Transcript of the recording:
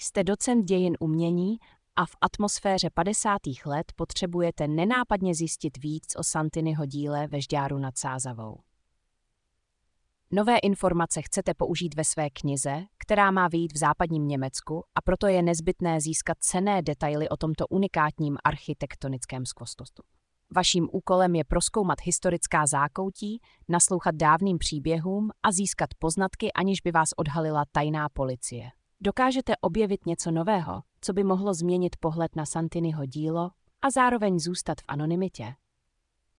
Jste docent dějin umění a v atmosféře 50. let potřebujete nenápadně zjistit víc o Santiniho díle ve Žďáru nad Sázavou. Nové informace chcete použít ve své knize, která má vyjít v západním Německu, a proto je nezbytné získat cenné detaily o tomto unikátním architektonickém skvostostu. Vaším úkolem je prozkoumat historická zákoutí, naslouchat dávným příběhům a získat poznatky, aniž by vás odhalila tajná policie. Dokážete objevit něco nového, co by mohlo změnit pohled na Santiniho dílo a zároveň zůstat v anonymitě?